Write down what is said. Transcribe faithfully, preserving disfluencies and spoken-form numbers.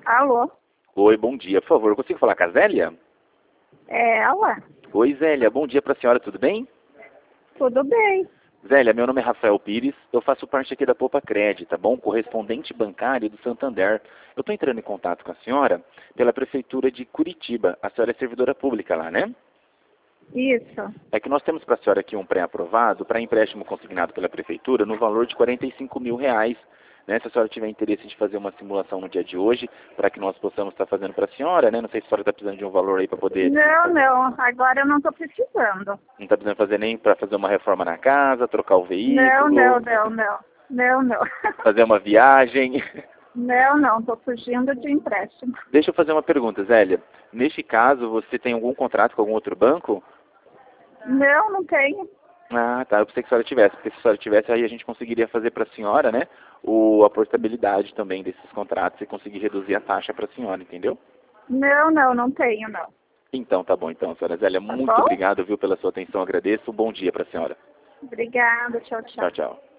Alô? Oi, bom dia. Por favor, eu consigo falar com a Zélia? É ela? Oi, Zélia. Bom dia para a senhora, tudo bem? Tudo bem. Zélia, meu nome é Rafael Pires, eu faço parte aqui da Poupa Cred, tá bom? Correspondente bancário do Santander. Eu estou entrando em contato com a senhora pela Prefeitura de Curitiba. A senhora é servidora pública lá, né? Isso. É que nós temos para a senhora aqui um pré-aprovado para empréstimo consignado pela Prefeitura no valor de quarenta e cinco mil reais. Né? Se a senhora tiver interesse de fazer uma simulação no dia de hoje, para que nós possamos estar fazendo para a senhora, né? Não sei se a senhora está precisando de um valor aí para poder... Não, não. Agora eu não estou precisando. Não está precisando fazer nem para fazer uma reforma na casa, trocar o veículo... Não, não, não, não. Não, não. Fazer uma viagem... Não, não. Estou fugindo de empréstimo. Deixa eu fazer uma pergunta, Zélia. Neste caso, você tem algum contrato com algum outro banco? Não, não tenho. Ah, tá. Eu pensei que a senhora tivesse, porque se a senhora tivesse, aí a gente conseguiria fazer para a senhora, né, o, a portabilidade também desses contratos e conseguir reduzir a taxa para a senhora, entendeu? Não, não, não tenho, não. Então, tá bom. Então, senhora Zélia, Tá muito bom? obrigado, viu, pela sua atenção. Agradeço. Bom dia para a senhora. Obrigada. Tchau, tchau. Tchau, tchau.